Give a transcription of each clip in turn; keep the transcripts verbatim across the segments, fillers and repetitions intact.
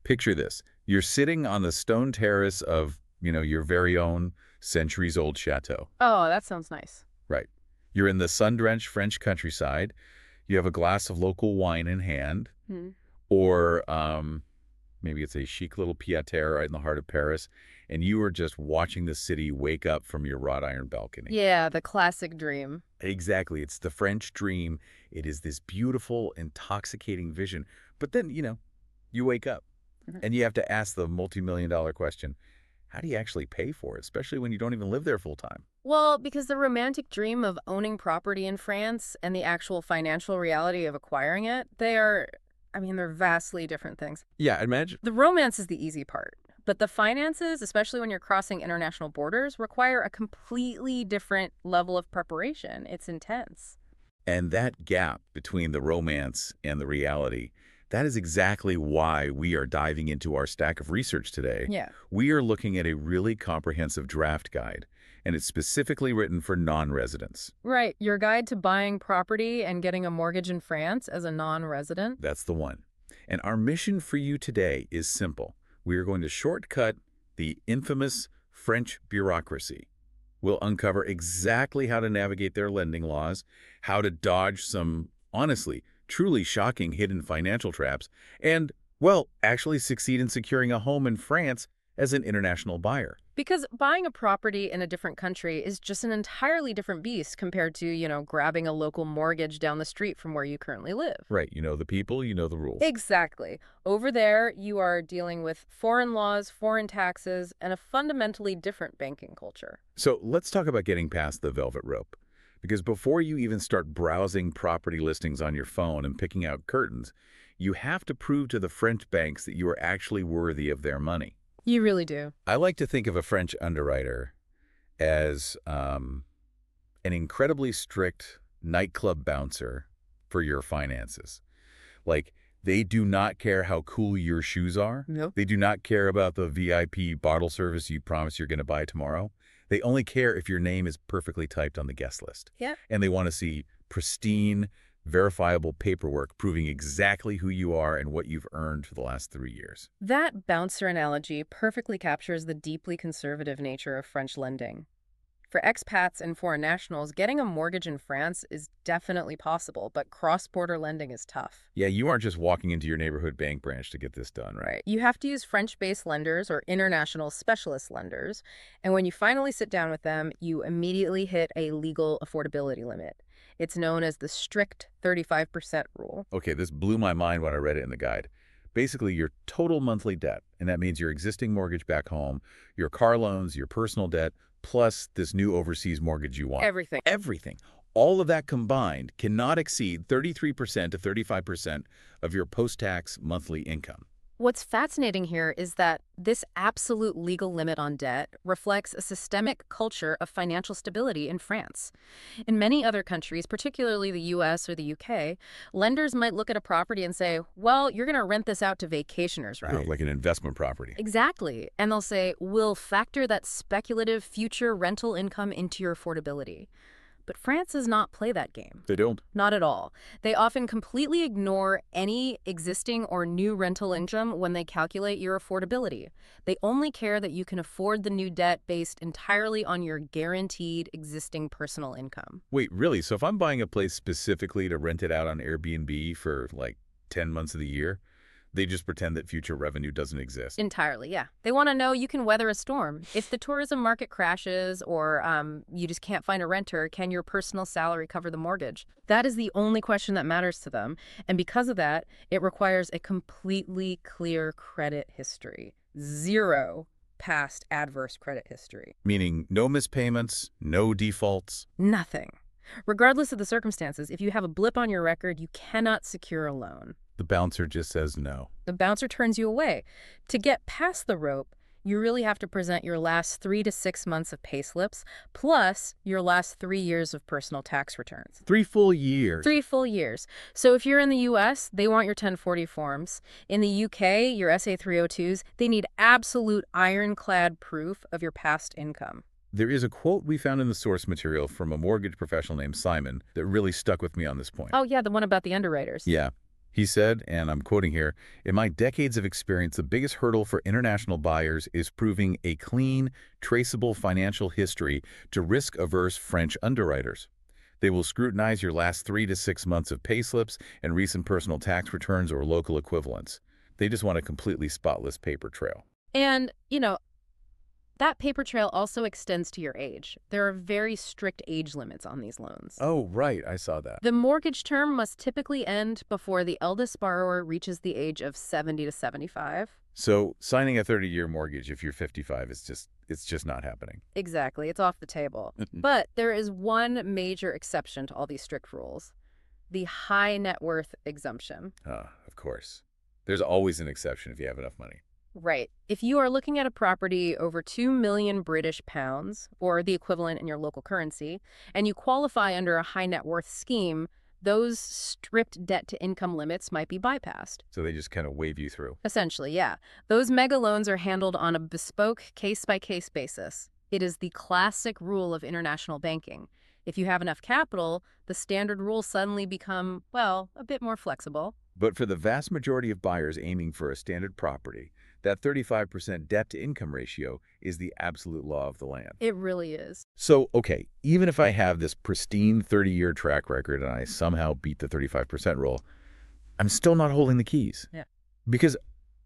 Picture this. You're sitting on the stone terrace of, you know, your very own centuries-old chateau. Oh, that sounds nice. Right. You're in the sun-drenched French countryside. You have a glass of local wine in hand, Hmm. or um, maybe it's a chic little pied-à-terre right in the heart of Paris, and you are just watching the city wake up from your wrought iron balcony. Yeah, the classic dream. Exactly. It's the French dream. It is this beautiful, intoxicating vision. But then, you know, you wake up Mhm. and you have to ask the multi-million dollar question, how do you actually pay for it, especially when you don't even live there full time? Well, because the romantic dream of owning property in France and the actual financial reality of acquiring it, they are, I mean, they're vastly different things. Yeah, imagine. The romance is the easy part, but the finances, especially when you're crossing international borders, require a completely different level of preparation. It's intense. And that gap between the romance and the reality, that is exactly why we are diving into our stack of research today. Yeah. We are looking at a really comprehensive draft guide, and it's specifically written for non-residents. Right. Your guide to buying property and getting a mortgage in France as a non-resident. That's the one. And our mission for you today is simple. We are going to shortcut the infamous French bureaucracy. We'll uncover exactly how to navigate their lending laws, how to dodge some, honestly, truly shocking hidden financial traps, and, well, actually succeed in securing a home in France as an international buyer. Because buying a property in a different country is just an entirely different beast compared to, you know, grabbing a local mortgage down the street from where you currently live. Right, you know the people, you know the rules. Exactly. Over there, you are dealing with foreign laws, foreign taxes, and a fundamentally different banking culture. So let's talk about getting past the velvet rope. Because before you even start browsing property listings on your phone and picking out curtains, you have to prove to the French banks that you are actually worthy of their money. You really do. I like to think of a French underwriter as um, an incredibly strict nightclub bouncer for your finances. Like, they do not care how cool your shoes are. Nope. They do not care about the V I P bottle service you promise you're going to buy tomorrow. They only care if your name is perfectly typed on the guest list. Yeah. And they want to see pristine, verifiable paperwork proving exactly who you are and what you've earned for the last three years. That bouncer analogy perfectly captures the deeply conservative nature of French lending. For expats and foreign nationals, getting a mortgage in France is definitely possible, but cross-border lending is tough. Yeah, you aren't just walking into your neighborhood bank branch to get this done, right? Right. You have to use French-based lenders or international specialist lenders, and when you finally sit down with them, you immediately hit a legal affordability limit. It's known as the strict thirty-five percent rule. Okay, this blew my mind when I read it in the guide. Basically, your total monthly debt, and that means your existing mortgage back home, your car loans, your personal debt, plus this new overseas mortgage you want. Everything. Everything. All of that combined cannot exceed thirty-three percent to thirty-five percent of your post-tax monthly income. What's fascinating here is that this absolute legal limit on debt reflects a systemic culture of financial stability in France. In many other countries, particularly the U S or the U K, lenders might look at a property and say, well, you're going to rent this out to vacationers, You know, right? like an investment property. Exactly. And they'll say, we'll factor that speculative future rental income into your affordability. But France does not play that game. They don't. Not at all. They often completely ignore any existing or new rental income when they calculate your affordability. They only care that you can afford the new debt based entirely on your guaranteed existing personal income. Wait, really? So if I'm buying a place specifically to rent it out on Airbnb for like ten months of the year, they just pretend that future revenue doesn't exist. Entirely, yeah. They want to know you can weather a storm. If the tourism market crashes or um, you just can't find a renter, can your personal salary cover the mortgage? That is the only question that matters to them. And because of that, it requires a completely clear credit history. Zero past adverse credit history. Meaning no mispayments, no defaults. Nothing. Regardless of the circumstances, if you have a blip on your record, you cannot secure a loan. The bouncer just says no. The bouncer turns you away. To get past the rope, you really have to present your last three to six months of pay slips, plus your last three years of personal tax returns. Three full years. Three full years. So if you're in the U S, they want your ten forty forms. In the U K, your S A three oh twos, they need absolute ironclad proof of your past income. There is a quote we found in the source material from a mortgage professional named Simon that really stuck with me on this point. Oh, yeah, the one about the underwriters. Yeah. He said, and I'm quoting here, "In my decades of experience, the biggest hurdle for international buyers is proving a clean, traceable financial history to risk-averse French underwriters. They will scrutinize your last three to six months of payslips and recent personal tax returns or local equivalents. They just want a completely spotless paper trail." And, you know, that paper trail also extends to your age. There are very strict age limits on these loans. Oh, right. I saw that. The mortgage term must typically end before the eldest borrower reaches the age of seventy to seventy-five. So signing a thirty-year mortgage if you're fifty-five is just, it's just not happening. Exactly. It's off the table. But there is one major exception to all these strict rules: the high net worth exemption. Ah, of course. There's always an exception if you have enough money. Right. If you are looking at a property over two million British pounds, or the equivalent in your local currency, and you qualify under a high net worth scheme, those strict debt-to-income limits might be bypassed. So they just kind of wave you through. Essentially, yeah. Those mega loans are handled on a bespoke case-by-case basis. It is the classic rule of international banking. If you have enough capital, the standard rules suddenly become, well, a bit more flexible. But for the vast majority of buyers aiming for a standard property, that thirty-five percent debt-to-income ratio is the absolute law of the land. It really is. So, okay, even if I have this pristine thirty-year track record and I somehow beat the thirty-five percent rule, I'm still not holding the keys. Yeah. Because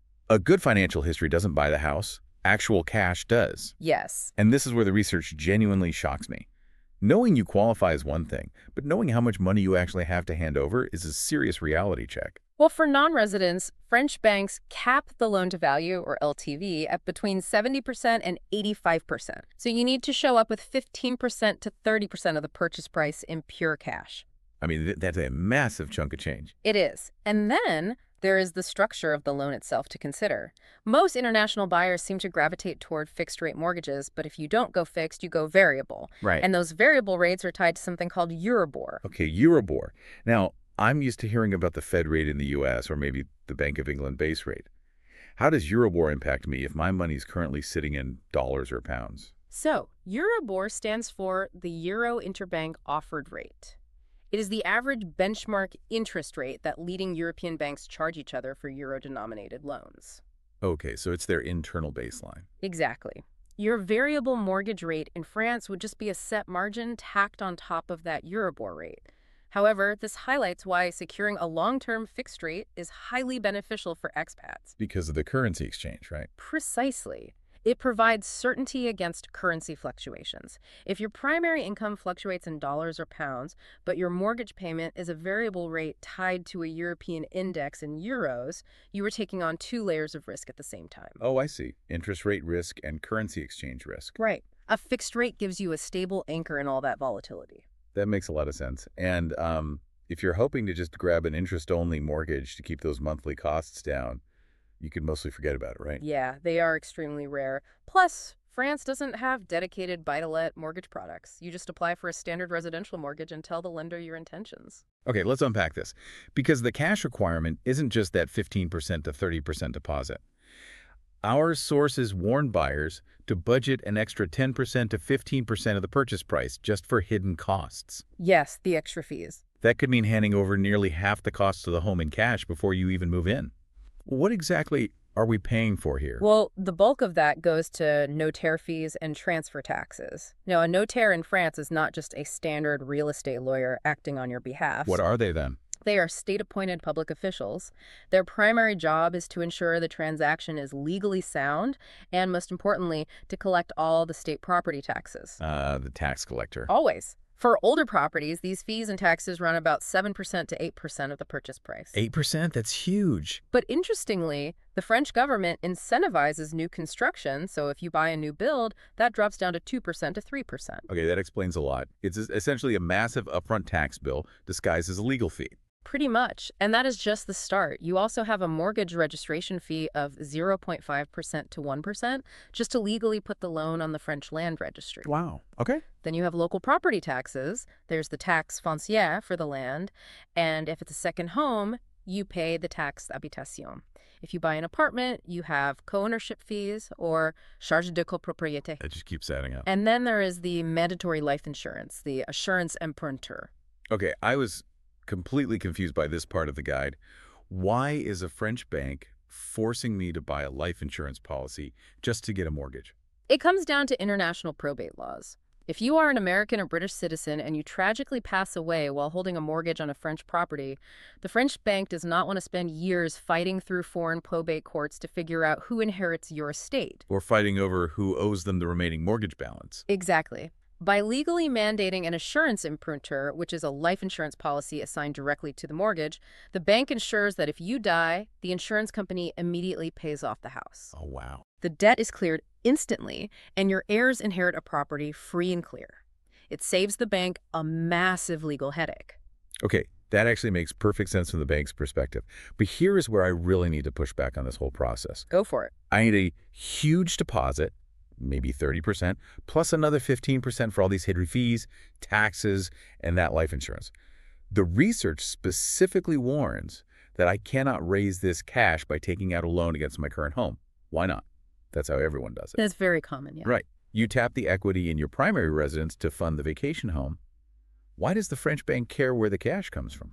a good financial history doesn't buy the house. Actual cash does. Yes. And this is where the research genuinely shocks me. Knowing you qualify is one thing, but knowing how much money you actually have to hand over is a serious reality check. Well, for non-residents, French banks cap the loan-to-value, or L T V, at between seventy percent and eighty-five percent. So you need to show up with fifteen percent to thirty percent of the purchase price in pure cash. I mean, th that's a massive chunk of change. It is. And then there is the structure of the loan itself to consider. Most international buyers seem to gravitate toward fixed-rate mortgages, but if you don't go fixed, you go variable. Right. And those variable rates are tied to something called Euribor. Okay, Euribor. Now, I'm used to hearing about the Fed rate in the U S or maybe the Bank of England base rate. How does Euribor impact me if my money is currently sitting in dollars or pounds? So, Euribor stands for the Euro Interbank Offered Rate. It is the average benchmark interest rate that leading European banks charge each other for euro-denominated loans. Okay, so it's their internal baseline. Exactly. Your variable mortgage rate in France would just be a set margin tacked on top of that Euribor rate. However, this highlights why securing a long-term fixed rate is highly beneficial for expats. Because of the currency exchange, right? Precisely. It provides certainty against currency fluctuations. If your primary income fluctuates in dollars or pounds, but your mortgage payment is a variable rate tied to a European index in euros, you are taking on two layers of risk at the same time. Oh, I see. Interest rate risk and currency exchange risk. Right. A fixed rate gives you a stable anchor in all that volatility. That makes a lot of sense. And um, if you're hoping to just grab an interest-only mortgage to keep those monthly costs down, you can mostly forget about it, right? Yeah, they are extremely rare. Plus, France doesn't have dedicated buy-to-let mortgage products. You just apply for a standard residential mortgage and tell the lender your intentions. Okay, let's unpack this. Because the cash requirement isn't just that fifteen percent to thirty percent deposit. Our sources warn buyers to budget an extra ten percent to fifteen percent of the purchase price just for hidden costs. Yes, the extra fees. That could mean handing over nearly half the cost of the home in cash before you even move in. What exactly are we paying for here? Well, the bulk of that goes to notaire fees and transfer taxes. Now, a notaire in France is not just a standard real estate lawyer acting on your behalf. What are they then? They are state-appointed public officials. Their primary job is to ensure the transaction is legally sound and, most importantly, to collect all the state property taxes. Uh, the tax collector. Always. For older properties, these fees and taxes run about seven percent to eight percent of the purchase price. eight percent? That's huge. But interestingly, the French government incentivizes new construction, so if you buy a new build, that drops down to two percent to three percent. Okay, that explains a lot. It's essentially a massive upfront tax bill disguised as a legal fee. Pretty much. And that is just the start. You also have a mortgage registration fee of zero point five percent to one percent just to legally put the loan on the French land registry. Wow. Okay. Then you have local property taxes. There's the taxe foncière for the land. And if it's a second home, you pay the taxe d'habitation. If you buy an apartment, you have co-ownership fees or charge de copropriété. It just keeps adding up. And then there is the mandatory life insurance, the assurance emprunteur. Okay, I was completely confused by this part of the guide. Why is a French bank forcing me to buy a life insurance policy just to get a mortgage? It comes down to international probate laws. If you are an American or British citizen and you tragically pass away while holding a mortgage on a French property, the French bank does not want to spend years fighting through foreign probate courts to figure out who inherits your estate. Or fighting over who owes them the remaining mortgage balance. Exactly. By legally mandating an assurance imprinter, which is a life insurance policy assigned directly to the mortgage, the bank ensures that if you die, the insurance company immediately pays off the house. Oh, wow. The debt is cleared instantly, and your heirs inherit a property free and clear. It saves the bank a massive legal headache. Okay, that actually makes perfect sense from the bank's perspective. But here is where I really need to push back on this whole process. Go for it. I need a huge deposit, maybe thirty percent, plus another fifteen percent for all these hidden fees, taxes, and that life insurance. The research specifically warns that I cannot raise this cash by taking out a loan against my current home. Why not? That's how everyone does it. That's very common, yeah. Right. You tap the equity in your primary residence to fund the vacation home. Why does the French bank care where the cash comes from?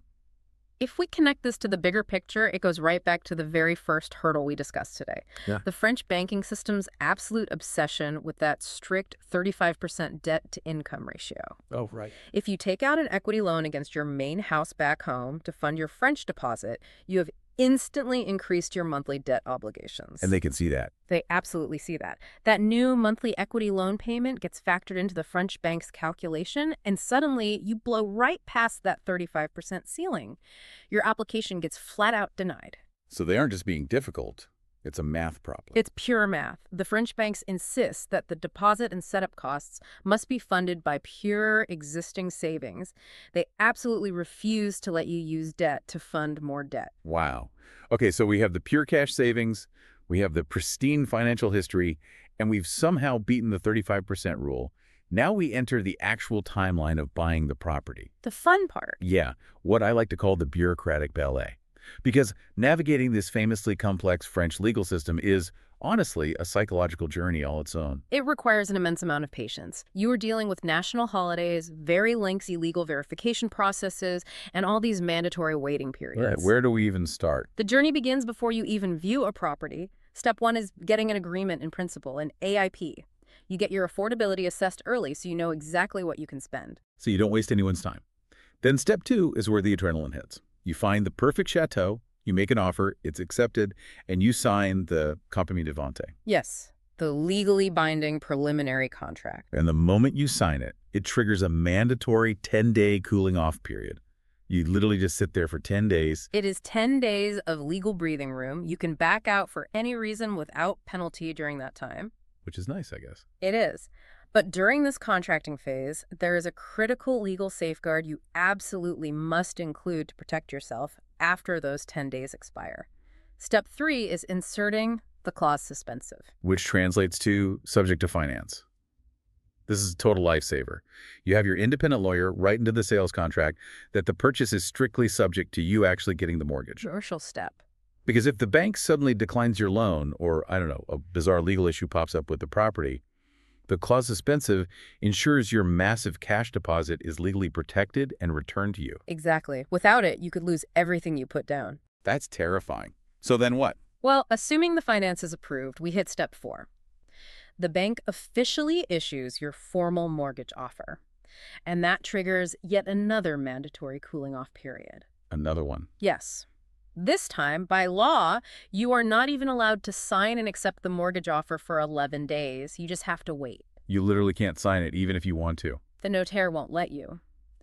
If we connect this to the bigger picture, it goes right back to the very first hurdle we discussed today. Yeah. The French banking system's absolute obsession with that strict thirty-five percent debt-to-income ratio. Oh, right. If you take out an equity loan against your main house back home to fund your French deposit, you have instantly increased your monthly debt obligations. And they can see that. They absolutely see that. That new monthly equity loan payment gets factored into the French bank's calculation, and suddenly you blow right past that thirty-five percent ceiling. Your application gets flat out denied. So they aren't just being difficult. It's a math problem. It's pure math. The French banks insist that the deposit and setup costs must be funded by pure existing savings. They absolutely refuse to let you use debt to fund more debt. Wow. Okay, so we have the pure cash savings, we have the pristine financial history, and we've somehow beaten the thirty-five percent rule. Now we enter the actual timeline of buying the property. The fun part. Yeah, what I like to call the bureaucratic ballet. Because navigating this famously complex French legal system is, honestly, a psychological journey all its own. It requires an immense amount of patience. You are dealing with national holidays, very lengthy legal verification processes, and all these mandatory waiting periods. Right. Where do we even start? The journey begins before you even view a property. Step one is getting an agreement in principle, an A I P. You get your affordability assessed early so you know exactly what you can spend. So you don't waste anyone's time. Then step two is where the adrenaline hits. You find the perfect chateau, you make an offer, it's accepted, and you sign the compromis de vente. Yes, the legally binding preliminary contract. And the moment you sign it, it triggers a mandatory ten-day cooling-off period. You literally just sit there for ten days. It is ten days of legal breathing room. You can back out for any reason without penalty during that time. Which is nice, I guess. It is. But during this contracting phase, there is a critical legal safeguard you absolutely must include to protect yourself after those ten days expire. Step three is inserting the clause suspensive. Which translates to subject to finance. This is a total lifesaver. You have your independent lawyer write into the sales contract that the purchase is strictly subject to you actually getting the mortgage. Crucial step. Because if the bank suddenly declines your loan, or, I don't know, a bizarre legal issue pops up with the property, the clause suspensive ensures your massive cash deposit is legally protected and returned to you. Exactly. Without it, you could lose everything you put down. That's terrifying. So then what? Well, assuming the finance is approved, we hit step four. The bank officially issues your formal mortgage offer, and that triggers yet another mandatory cooling-off period. Another one. Yes. This time, by law, you are not even allowed to sign and accept the mortgage offer for eleven days. You just have to wait. You literally can't sign it even if you want to. The notaire won't let you.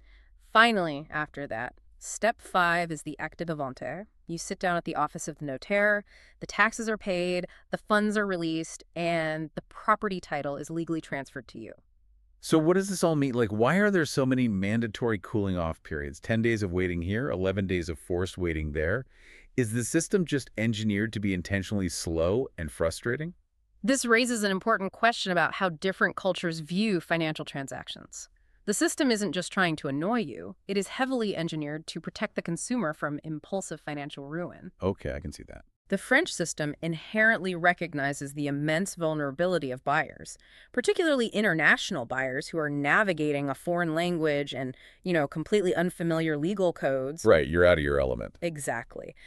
Finally, after that, step five is the acte de vente. You sit down at the office of the notaire, the taxes are paid, the funds are released, and the property title is legally transferred to you. So what does this all mean? Like, why are there so many mandatory cooling off periods? ten days of waiting here, eleven days of forced waiting there. Is the system just engineered to be intentionally slow and frustrating? This raises an important question about how different cultures view financial transactions. The system isn't just trying to annoy you. It is heavily engineered to protect the consumer from impulsive financial ruin. Okay, I can see that. The French system inherently recognizes the immense vulnerability of buyers, particularly international buyers who are navigating a foreign language and, you know, completely unfamiliar legal codes. Right, you're out of your element. Exactly.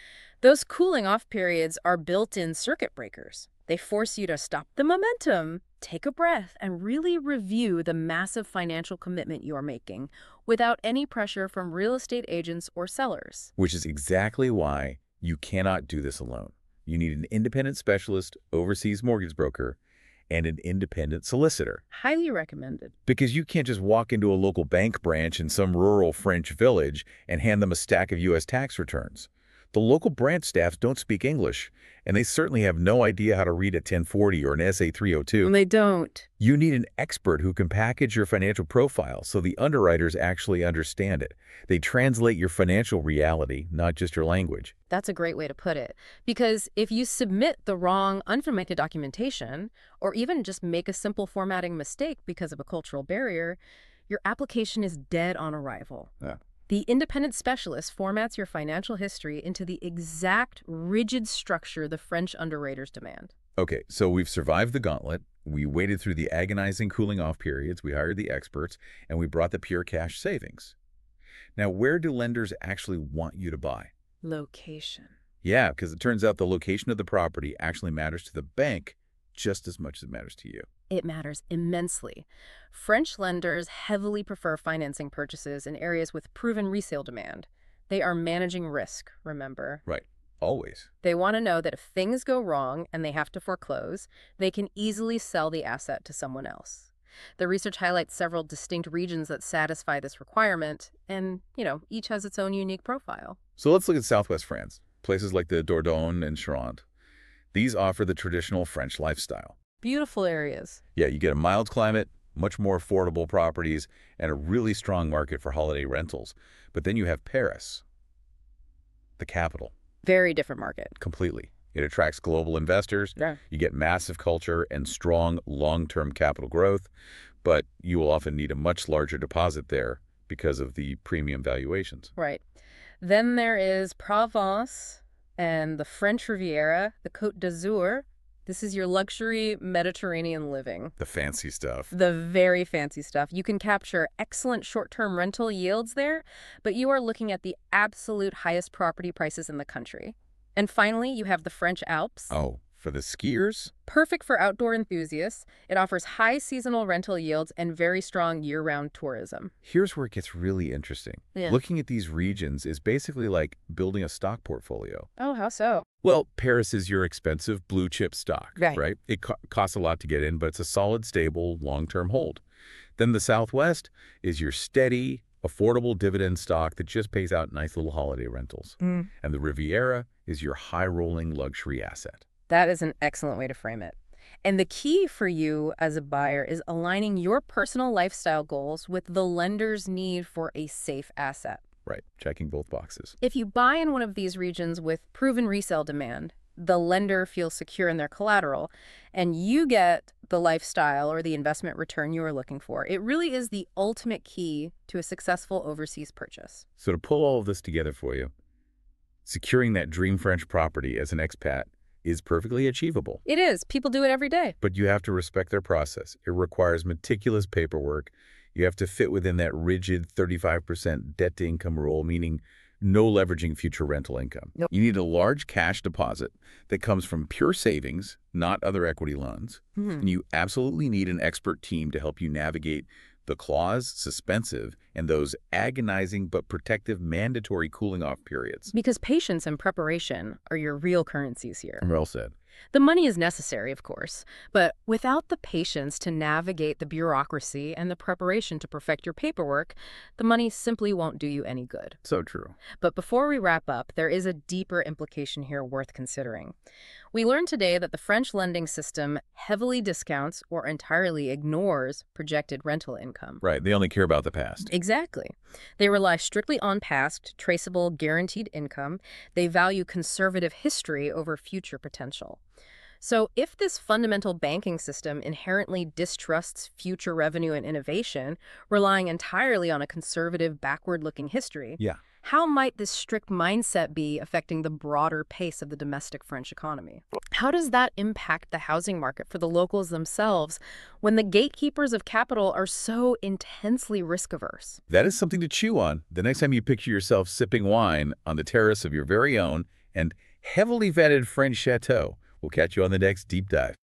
Those cooling off periods are built-in circuit breakers. They force you to stop the momentum, take a breath, and really review the massive financial commitment you're making without any pressure from real estate agents or sellers. Which is exactly why you cannot do this alone. You need an independent specialist, overseas mortgage broker, and an independent solicitor. Highly recommended. Because you can't just walk into a local bank branch in some rural French village and hand them a stack of U S tax returns. The local branch staffs don't speak English, and they certainly have no idea how to read a ten forty or an S A three oh two. And they don't. You need an expert who can package your financial profile so the underwriters actually understand it. They translate your financial reality, not just your language. That's a great way to put it. Because if you submit the wrong, unformatted documentation, or even just make a simple formatting mistake because of a cultural barrier, your application is dead on arrival. Yeah. The independent specialist formats your financial history into the exact rigid structure the French underwriters demand. Okay, so we've survived the gauntlet. We waited through the agonizing cooling off periods. We hired the experts, and we brought the pure cash savings. Now, where do lenders actually want you to buy? Location. Yeah, because it turns out the location of the property actually matters to the bank just as much as it matters to you. It matters immensely. French lenders heavily prefer financing purchases in areas with proven resale demand. They are managing risk, remember? Right. Always. They want to know that if things go wrong and they have to foreclose, they can easily sell the asset to someone else. The research highlights several distinct regions that satisfy this requirement, and, you know, each has its own unique profile. So let's look at Southwest France, places like the Dordogne and Charente. These offer the traditional French lifestyle. Beautiful areas. Yeah, you get a mild climate, much more affordable properties, and a really strong market for holiday rentals. But then you have Paris, the capital. Very different market. Completely. It attracts global investors. Yeah. You get massive culture and strong long-term capital growth, but you will often need a much larger deposit there because of the premium valuations. Right. Then there is Provence and the French Riviera, the Côte d'Azur. This is your luxury Mediterranean living. The fancy stuff. The very fancy stuff. You can capture excellent short-term rental yields there, but you are looking at the absolute highest property prices in the country. And finally, you have the French Alps. Oh, for the skiers? Perfect for outdoor enthusiasts. It offers high seasonal rental yields and very strong year-round tourism. Here's where it gets really interesting. Yeah. Looking at these regions is basically like building a stock portfolio. Oh, how so? Well, Paris is your expensive blue chip stock, Right. right? It co costs a lot to get in, but it's a solid, stable, long-term hold. Then the Southwest is your steady, affordable dividend stock that just pays out nice little holiday rentals. Mm. And the Riviera is your high-rolling luxury asset. That is an excellent way to frame it. And the key for you as a buyer is aligning your personal lifestyle goals with the lender's need for a safe asset. Right, checking both boxes. If you buy in one of these regions with proven resale demand, the lender feels secure in their collateral, and you get the lifestyle or the investment return you are looking for. It really is the ultimate key to a successful overseas purchase. So to pull all of this together for you, securing that dream French property as an expat is perfectly achievable. It is. People do it every day. But you have to respect their process. It requires meticulous paperwork. You have to fit within that rigid thirty-five percent debt-to-income rule, meaning no leveraging future rental income. Nope. You need a large cash deposit that comes from pure savings, not other equity loans. Mm-hmm. And you absolutely need an expert team to help you navigate the clause, suspensive, and those agonizing but protective mandatory cooling-off periods. Because patience and preparation are your real currencies here. Well said. The money is necessary, of course, but without the patience to navigate the bureaucracy and the preparation to perfect your paperwork, the money simply won't do you any good. So true. But before we wrap up, there is a deeper implication here worth considering. We learned today that the French lending system heavily discounts or entirely ignores projected rental income. Right, they only care about the past. Exactly. They rely strictly on past, traceable, guaranteed income. They value conservative history over future potential. So if this fundamental banking system inherently distrusts future revenue and innovation, relying entirely on a conservative, backward-looking history, Yeah. how might this strict mindset be affecting the broader pace of the domestic French economy? How does that impact the housing market for the locals themselves when the gatekeepers of capital are so intensely risk-averse? That is something to chew on the next time you picture yourself sipping wine on the terrace of your very own and heavily vetted French chateau. We'll catch you on the next deep dive.